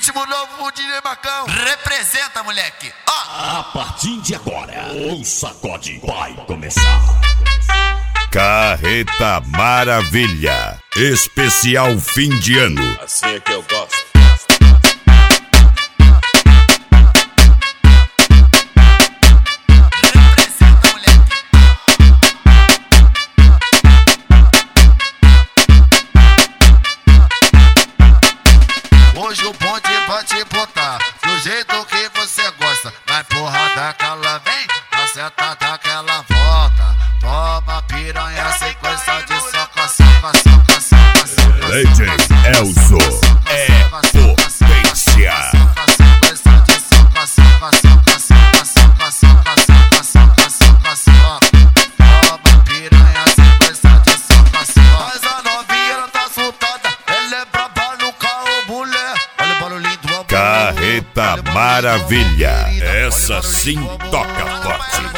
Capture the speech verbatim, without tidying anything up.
ritmo novo de Macão. Representa, moleque. Ó. A partir de agora, o sacode vai começar. Carreta Maravilha, especial fim de ano. Assim é que eu gosto. Hoje o bonde vai te botar do jeito que você gosta. Vai empurrada que ela vem, na sentada que ela volta. Toma piranha, sequência de soca, soca, soca, soca, soca. D J Elzo é potência. Sequência de soca, soca, soca, soca, soca, soca, soca, soca, soca, soca. Toma piranha, sequência de soca, soca. Mas a novinha ela tá soltada, ela é braba no carro, mulher. Olha o barulhinho do amor. Carreta Maravilha, essa sim toca forte.